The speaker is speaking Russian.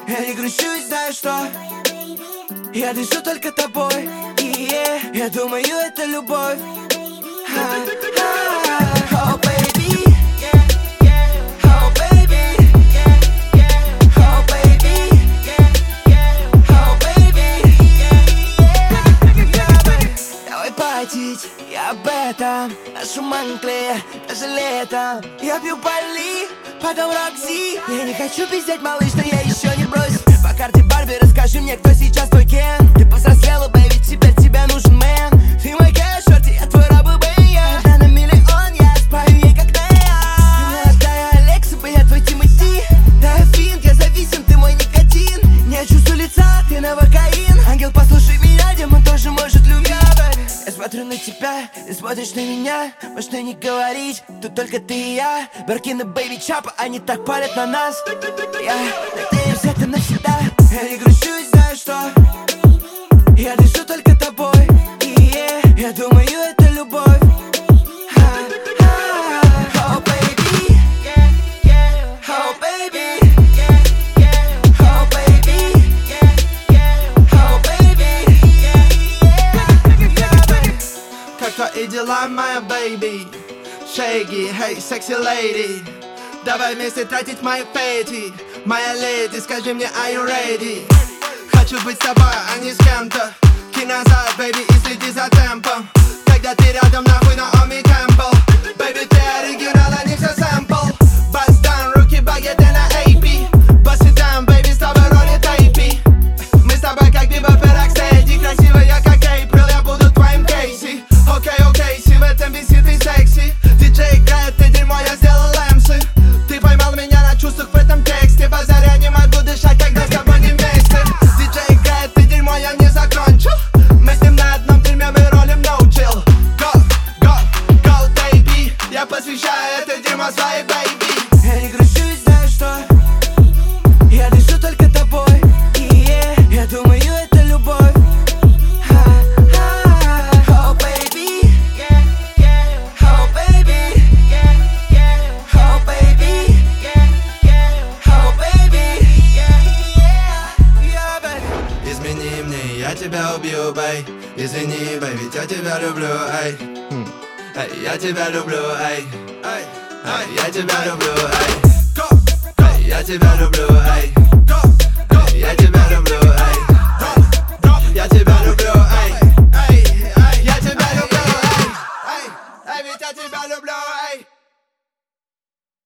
Я не грущу и знаю, что я дышу только тобой. Я думаю, это любовь. Oh, baby. Oh, baby. Oh, baby. Oh, baby. Давай потить, я об этом. Нашем Англии, даже летом. Я пью Бали, потом Рокси. Я не хочу пиздеть, малыш, но я еще не бросил. По карте Барби расскажи мне, кто сейчас твой Кен. Ты повзрослела, бэйби, теперь тебе нужен мэн. Ты мой кэш, шорти, я твой раб и бэйя. Она на миллион, я спаю ей как Нея. Ты молодая Алекса, я твой Тимати. Да, Финк, я зависим, ты мой никотин. Не чувствую лица, ты навокаин. Ангел, послушай меня, демон тоже может любить. Я смотрю на тебя, ты смотришь на меня. Можно не говорить, тут только ты и я. Баркина, бэйби, чапа, они так палят на нас. Я надеюсь, это навсегда. Я не грущу и знаю, что я дышу только тобой. Я думаю, это любовь. Oh, baby. Oh, baby. Oh, baby. Oh, baby. Как твои дела, моя бэйби? Шейги, hey, sexy lady. Давай вместе тратить мои фейти. Моя леди, скажи мне, are you ready? Хочу быть с тобой, а не с кем-то. Кинь назад, бэйби, и следи за темпом. Когда ты рядом, нахуй на Оми Кэмпбелл. Бэйби, ты оригинал, а не все сэмпл. Bust down, руки багеты на AP. Bust it down, бэйби, с тобой роли тайпи. Мы с тобой как Бибоп и Рокстеди. Красивая, как Эйприл, я буду твоим Кейси. Окей, си, в этом бисе ты секси. Диджей играет, ты дерьмо, я сделал эмсы. Ты поймал меня на чувствах в этом тексте. Базаря не могу дышать, когда с тобой не вместе. Диджей играет, ты дерьмо, я не закончил. Мы с ним на одном фильме, мы ролим no chill. Go, baby. Я посвящаю это дерьмо своей бэйби. Я не грущу и знаю, что я дышу только тобой. Я думаю, это любовь. Oh, baby. Oh, baby. Oh, baby. Oh, baby. Yeah, baby. Измени мне, я тебя убью, бэй. Извини, бэй, ведь я тебя люблю, эй. Эй, я тебя люблю, эй. Эй, я тебя люблю, эй. Эй, я тебя люблю, эй. Эй, я тебя люблю, эй. Я тебя люблю, эй. Эй, я тебя люблю, эй. Эй, ведь я тебя люблю, эй.